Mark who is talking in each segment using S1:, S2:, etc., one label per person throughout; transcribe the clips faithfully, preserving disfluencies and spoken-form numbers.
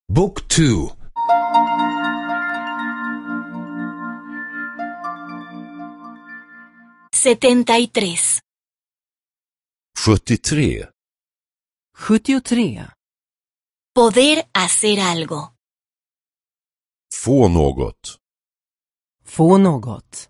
S1: Book two.
S2: setenta y tres.
S3: sjuttiotre.
S4: sjuttiotre.
S2: Poder hacer algo.
S3: Få något.
S4: Få något.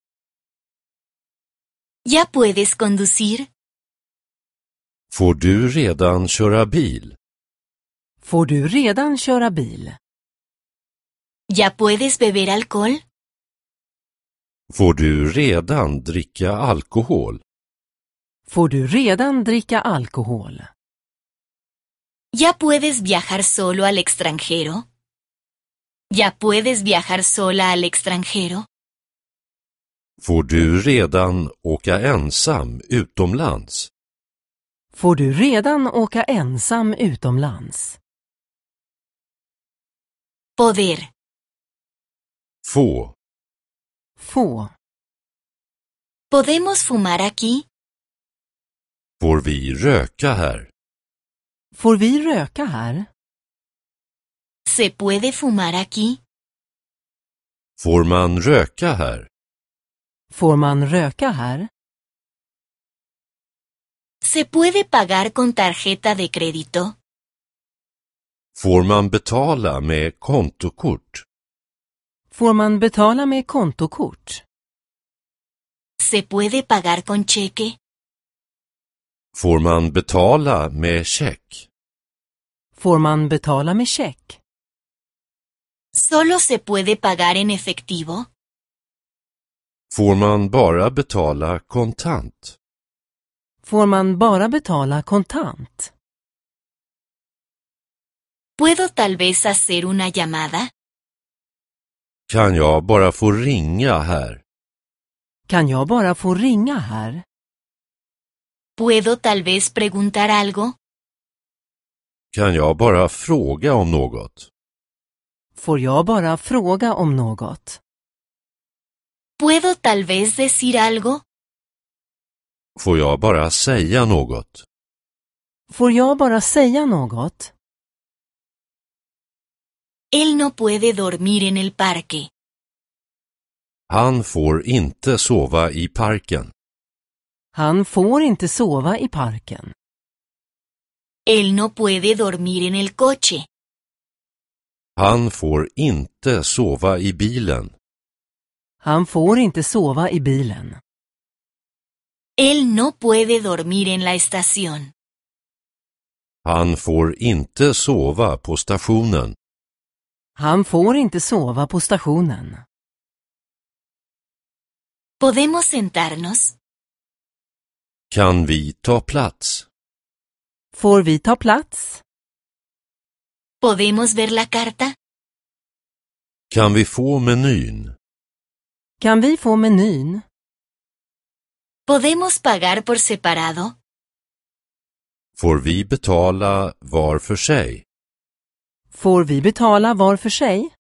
S2: ¿Ya puedes conducir?
S3: Får du redan köra bil?
S4: Får du redan köra bil?
S2: ¿Ya puedes beber alcohol?
S3: Får du redan dricka alkohol?
S4: Får du redan dricka alkohol?
S2: ¿Ya puedes viajar solo al extranjero? ¿Ya puedes viajar sola al extranjero?
S3: Får du redan åka ensam utomlands?
S4: Får du redan åka ensam utomlands?
S2: Poder.
S3: Få.
S4: Få.
S2: ¿Podemos fumar aquí?
S3: Får vi röka här?
S4: Får vi röka här?
S2: ¿Se puede fumar aquí?
S3: Får man röka här?
S4: Får man röka här?
S2: ¿Se puede pagar con tarjeta de crédito?
S3: Får man betala med kontokort?
S4: Får man betala med kontokort?
S2: ¿Se puede pagar con cheque?
S3: Får man betala med check?
S4: Får man betala med check?
S2: ¿Solo se puede pagar en efectivo?
S3: Får man bara betala kontant?
S4: Får man bara betala kontant?
S2: ¿Puedo tal vez hacer una llamada?
S3: Kan jag bara få ringa här?
S4: Kan jag bara få ringa här?
S2: ¿Puedo tal vez preguntar algo?
S3: Kan jag bara fråga om något?
S4: Får jag bara fråga om något?
S2: ¿Puedo tal vez decir algo?
S3: Får jag bara säga något?
S4: Får jag bara säga något?
S2: Él no puede dormir en el parque.
S3: Han får inte sova i parken.
S4: Han får inte sova i parken.
S2: Él no puede dormir en el coche.
S3: Han får inte sova i bilen.
S4: Han får inte sova i bilen.
S2: Él no puede dormir en la estación.
S3: Han får inte sova på stationen.
S4: Han får inte sova på stationen.
S2: ¿Podemos sentarnos?
S3: Kan vi ta plats?
S4: Får vi ta plats?
S2: ¿Podemos ver la carta?
S3: Kan vi få menyn?
S4: Kan vi få menyn?
S2: ¿Podemos pagar por separado?
S3: Får vi betala var för sig?
S4: Får vi betala var för sig?